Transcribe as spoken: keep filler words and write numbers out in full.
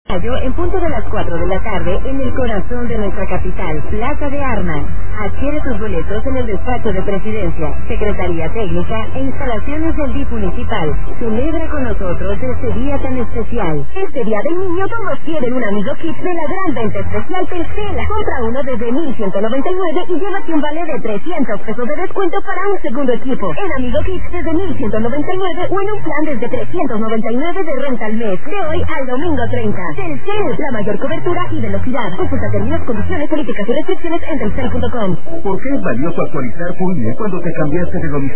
En punto de las cuatro de la tarde, en el corazón de nuestra capital, Plaza de Armas. Adquiere tus boletos en el despacho de Presidencia, Secretaría Técnica e instalaciones del D I F municipal. Celebra con nosotros este día tan especial. Este Día del Niño todos quieren un Amigo Kids de la gran venta especial Telcel. Compra uno desde mil ciento noventa y nueve y llévate un vale de trescientos pesos de descuento para un segundo equipo. En Amigo Kids desde mil ciento noventa y nueve o en un plan desde trescientos noventa y nueve de renta al mes. De hoy al domingo treinta. Telcel, la mayor cobertura y velocidad. Consulta términos, condiciones, políticas y restricciones en telcel punto com. ¿Por qué es valioso actualizar tu I N E cuando te cambiaste de domicilio?